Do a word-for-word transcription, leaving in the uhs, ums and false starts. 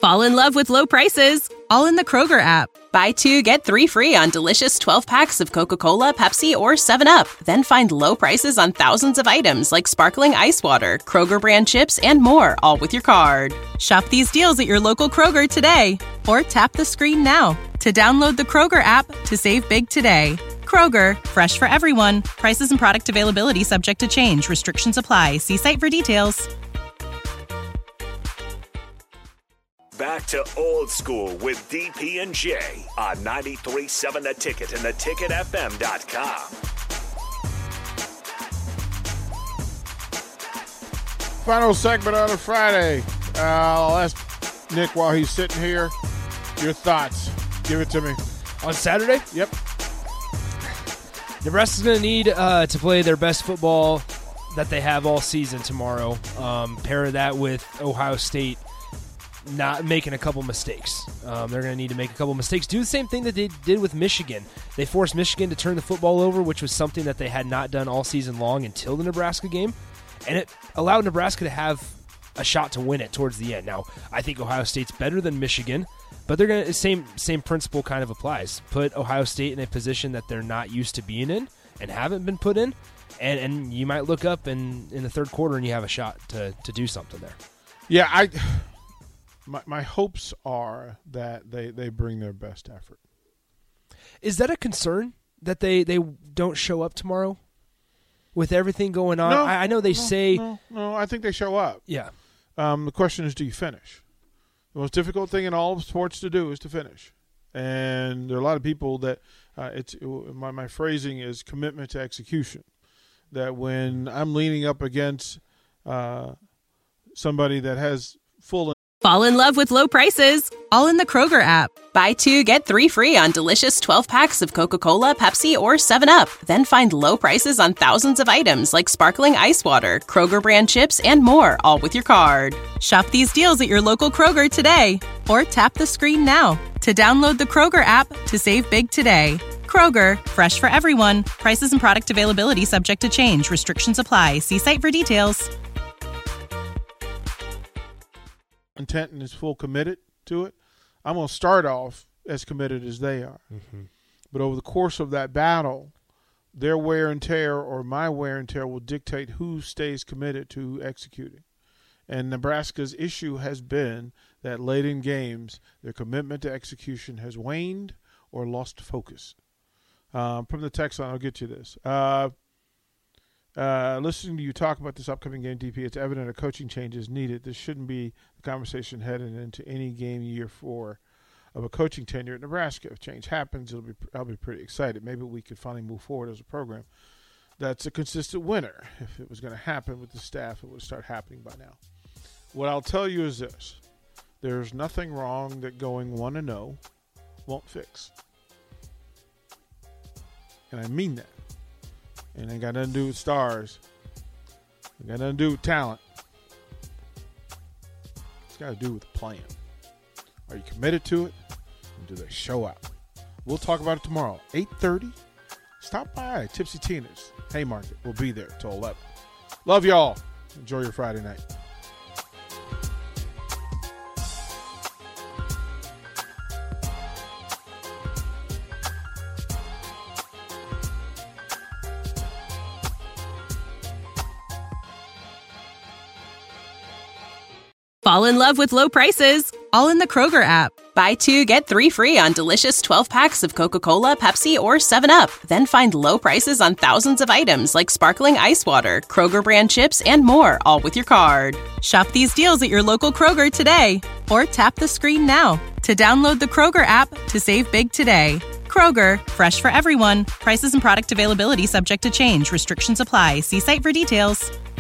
Fall in love with low prices, all in the Kroger app. Buy two, get three free on delicious twelve packs of Coca-Cola, Pepsi, or seven up. Then find low prices on thousands of items like sparkling ice water, Kroger brand chips, and more, all with your card. Shop these deals at your local Kroger today, or tap the screen now to download the Kroger app to save big today. Kroger, fresh for everyone. Prices and product availability subject to change. Restrictions apply. See site for details. Back to old school with D P and J on ninety-three point seven The Ticket and the ticket f m dot com. Final segment on a Friday. Uh, I'll ask Nick while he's sitting here, your thoughts. Give it to me. On Saturday? Yep. Nebraska's going to need uh, to play their best football that they have all season tomorrow. Um, pair that with Ohio State not making a couple mistakes. Um, they're going to need to make a couple mistakes. Do the same thing that they did with Michigan. They forced Michigan to turn the football over, which was something that they had not done all season long until the Nebraska game. And it allowed Nebraska to have a shot to win it towards the end. Now, I think Ohio State's better than Michigan, but they're going to same same principle kind of applies. Put Ohio State in a position that they're not used to being in and haven't been put in, and, and you might look up in, in the third quarter and you have a shot to, to do something there. Yeah, I my my hopes are that they, they bring their best effort. Is that a concern that they, they don't show up tomorrow with everything going on? No, I, I know they no, say no, no, I think they show up. Yeah. Um, the question is, do you finish? The most difficult thing in all of sports to do is to finish. And there are a lot of people that uh, it's my, my phrasing is commitment to execution. That when I'm leaning up against uh, somebody that has full. Fall in love with low prices, all in the Kroger app. Buy two, get three free on delicious twelve packs of Coca-Cola, Pepsi, or seven up. Then find low prices on thousands of items like sparkling ice water, Kroger brand chips, and more, all with your card. Shop these deals at your local Kroger today, or tap the screen now to download the Kroger app to save big today. Kroger, fresh for everyone. Prices and product availability subject to change. Restrictions apply. See site for details. Intent and is full committed to it, I'm going to start off as committed as they are. Mm-hmm. But over the course of that battle, their wear and tear or my wear and tear will dictate who stays committed to executing. And Nebraska's issue has been that late in games, their commitment to execution has waned or lost focus. Um, from the text line, I'll get you this. Uh, Uh, listening to you talk about this upcoming game, D P, it's evident a coaching change is needed. This shouldn't be the conversation heading into any game year four of a coaching tenure at Nebraska. If change happens, it'll be I'll be pretty excited. Maybe we could finally move forward as a program that's a consistent winner. If it was going to happen with the staff, it would start happening by now. What I'll tell you is this. There's nothing wrong that going one and oh won't fix. And I mean that. And it ain't got nothing to do with stars. It got nothing to do with talent. It's got to do with the plan. Are you committed to it? And do they show out? We'll talk about it tomorrow. eight thirty. Stop by Tipsy Tina's Haymarket. We'll be there till eleven. Love y'all. Enjoy your Friday night. Fall in love with low prices, all in the Kroger app. Buy two, get three free on delicious twelve packs of Coca-Cola, Pepsi, or seven up. Then find low prices on thousands of items like sparkling ice water, Kroger brand chips, and more, all with your card. Shop these deals at your local Kroger today, or tap the screen now to download the Kroger app to save big today. Kroger, fresh for everyone. Prices and product availability subject to change. Restrictions apply. See site for details.